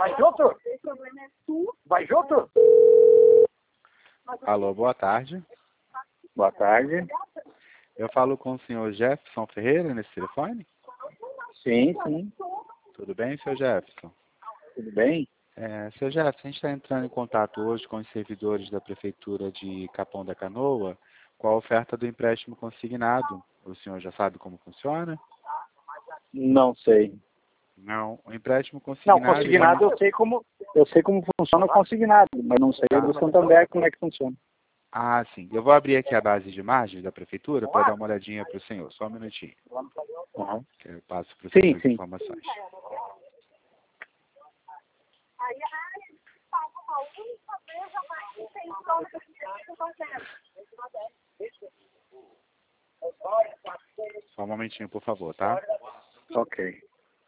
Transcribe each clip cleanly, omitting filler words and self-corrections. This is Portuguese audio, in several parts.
Vai junto? Vai junto? Alô, boa tarde. Boa tarde. Eu falo com o senhor Jefferson Ferreira nesse telefone? Sim, sim. Tudo bem, senhor Jefferson? Tudo bem? Senhor Jefferson, a gente está entrando em contato hoje com os servidores da Prefeitura de Capão da Canoa com a oferta do empréstimo consignado. O senhor já sabe como funciona? Não sei. Não, o empréstimo Não, consignado... consignado eu sei como funciona o consignado, mas não sei do Santander como é que funciona. Ah, sim. Eu vou abrir aqui a base de margens da Prefeitura para dar uma olhadinha para o senhor. Só um minutinho. Uhum. Que eu passo para o Sim, senhor as sim. informações. Só um momentinho, por favor, tá? Ok.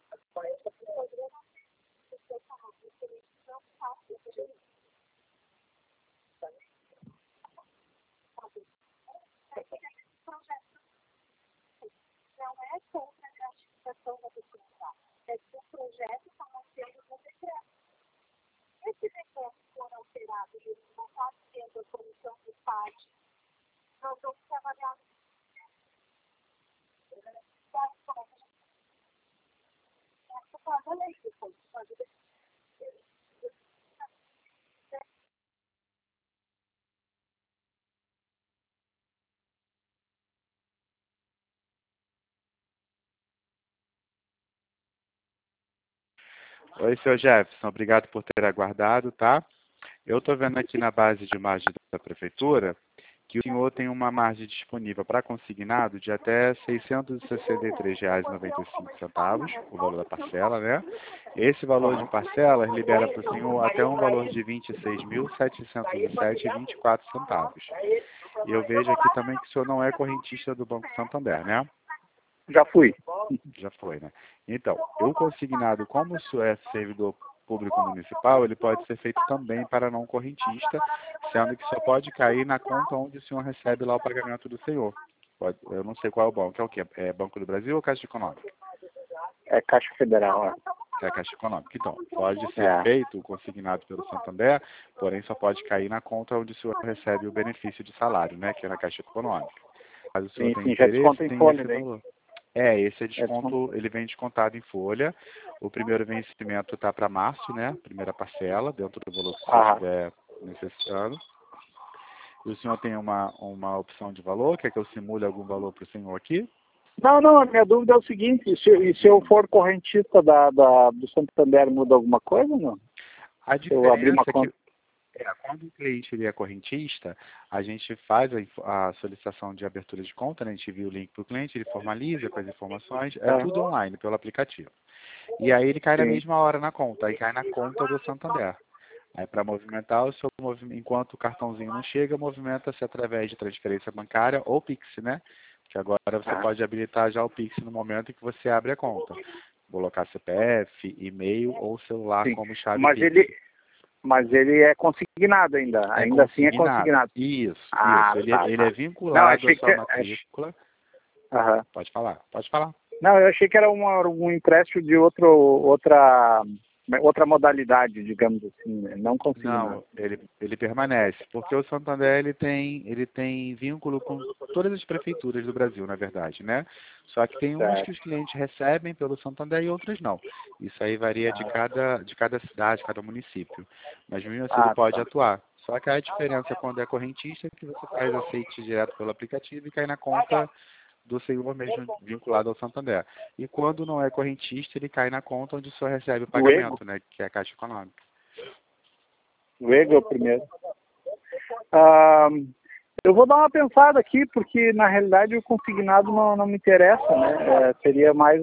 Oi, senhor Jefferson. Obrigado por ter aguardado, tá? Eu estou vendo aqui na base de margem da Prefeitura que o senhor tem uma margem disponível para consignado de até R$ 663,95, o valor da parcela, né? Esse valor de parcela libera para o senhor até um valor de R$ 26.707,24. E eu vejo aqui também que o senhor não é correntista do Banco Santander, né? Já fui. Já foi, né? Então, o consignado, como o senhor é servidor público municipal, ele pode ser feito também para não correntista, sendo que só pode cair na conta onde o senhor recebe lá o pagamento do senhor. Eu não sei qual é o banco, é o quê? É Banco do Brasil ou Caixa Econômica? É Caixa Federal, é. É a Caixa Econômica. Então, pode ser feito, consignado pelo Santander, porém só pode cair na conta onde o senhor recebe o benefício de salário, né? Que é na Caixa Econômica. Mas o senhor Sim, tem sim, já interesse, desconta em tem folha esse daí. valor. Esse é desconto, ele vem descontado em folha. O primeiro vencimento está para março, né? Primeira parcela, dentro do valor que o senhor estiver necessitando. E o senhor tem uma opção de valor? Quer que eu simule algum valor para o senhor aqui? Não, a minha dúvida é o seguinte, se eu for correntista do Santander, muda alguma coisa ou não? A Se eu abrir diferença uma é que conta. quando o cliente ele é correntista, a gente faz a solicitação de abertura de conta, né? A gente envia o link para o cliente, ele formaliza com as informações, é tudo online, pelo aplicativo. E aí ele cai na Sim. mesma hora na conta, aí cai na conta do Santander. Aí para movimentar, enquanto o cartãozinho não chega, movimenta-se através de transferência bancária ou Pix, né? Que agora você pode habilitar já o Pix no momento em que você abre a conta. Colocar CPF, e-mail ou celular Sim. como chave Mas Pix. ele é consignado ainda. É Ainda assim é consignado. consignado. Isso. Ah, Ele é Não, vinculado à achei que... sua matrícula. Aham. Pode falar, pode falar. Não, eu achei que era um empréstimo de outra modalidade, digamos assim, né? Não consignado. Não, ele permanece, porque o Santander ele tem vínculo com todas as prefeituras do Brasil, na verdade, né? Só que tem umas que os clientes recebem pelo Santander e outras não. Isso aí varia de cada cidade, cada município. Mas mesmo assim ele pode atuar. Só que a diferença quando é correntista é que você faz aceite direto pelo aplicativo e cai na conta do senhor mesmo vinculado ao Santander. E quando não é correntista, ele cai na conta onde o senhor recebe o pagamento, né? Que é a Caixa Econômica. O EGO é o primeiro. Eu vou dar uma pensada aqui, porque na realidade o consignado não me interessa, né? Seria mais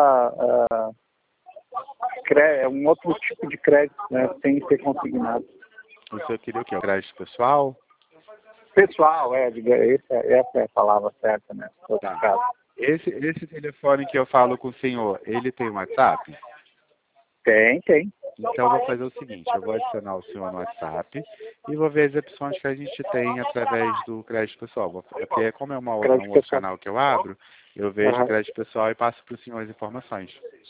um outro tipo de crédito, né? Sem ser consignado. O senhor queria o quê? O crédito pessoal? Pessoal, essa é a palavra certa, né? Tá. Esse telefone que eu falo com o senhor, ele tem WhatsApp? Tem. Então eu vou fazer o seguinte, eu vou adicionar o senhor no WhatsApp e vou ver as opções que a gente tem através do crédito pessoal. Porque como é um outro canal que eu abro, eu vejo o crédito pessoal e passo para o senhor as informações.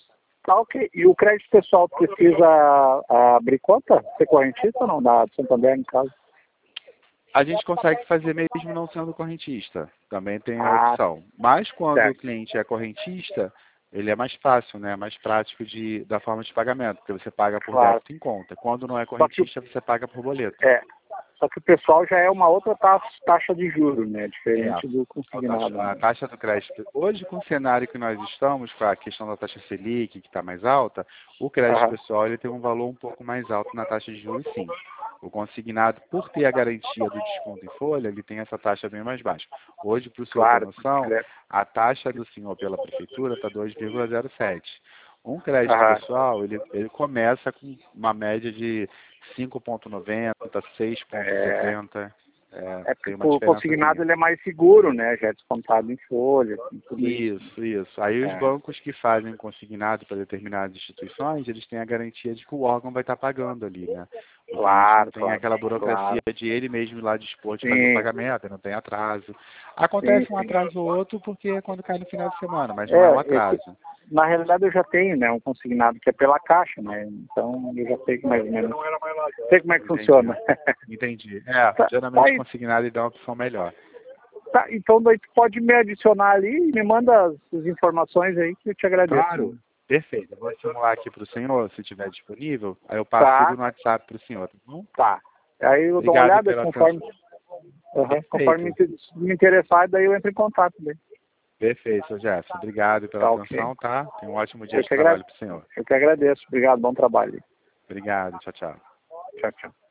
Tá ok. E o crédito pessoal precisa abrir conta? Ser correntista ou não? Da Santander, no caso? A gente consegue fazer mesmo não sendo correntista. Também tem a Ah, opção. Mas quando certo. o cliente é correntista, ele é mais fácil, né? Mais prático da forma de pagamento, porque você paga por Claro. débito em conta. Quando não é Só que, correntista, você paga por boleto. só que o pessoal já é uma outra taxa de juros, né? É, Diferente do consignado. a taxa do crédito. Hoje, com o cenário que nós estamos, com a questão da taxa Selic, que está mais alta, o crédito Aham. pessoal ele tem um valor um pouco mais alto na taxa de juros, sim. O consignado, por ter a garantia do desconto em folha, ele tem essa taxa bem mais baixa. Hoje, para o senhor ter Claro. noção, a taxa do senhor pela prefeitura está 2,07. Um crédito Aham. pessoal, ele começa com uma média de 5,90, 6,70. Porque Tem uma o diferença. consignado ele é mais seguro, né? Já é descontado em folha, assim, tudo isso. Isso. Aí os É. bancos que fazem consignado para determinadas instituições, eles têm a garantia de que o órgão vai estar pagando ali, né? O cliente não tem aquela burocracia de ele mesmo ir lá dispor de fazer o Sim, pagamento, não tem atraso. Acontece um sim. atraso ou outro porque é quando cai no final de semana, mas não é um atraso. Na realidade eu já tenho, né, um consignado que é pela Caixa, né? Então eu já sei mais ou menos. Sei como é que funciona. Entendi. Tá Geralmente aí. consignado ele dá uma opção melhor. Tá, então daí tu pode me adicionar ali e me manda as informações aí que eu te agradeço. Claro. Perfeito. Eu vou simular aqui para o senhor, se estiver disponível. Aí eu passo Tá, tudo no WhatsApp para o senhor, tá bom? tá. Aí eu dou uma Obrigado olhada pela conforme, atenção. conforme me interessar, daí eu entro em contato daí. Perfeito, seu Jefferson. Obrigado pela Tá atenção, ok. tá? Tenha um ótimo dia Eu de que trabalho para o senhor. agradeço. Obrigado, bom trabalho. Obrigado. Tchau, tchau. Tchau, tchau.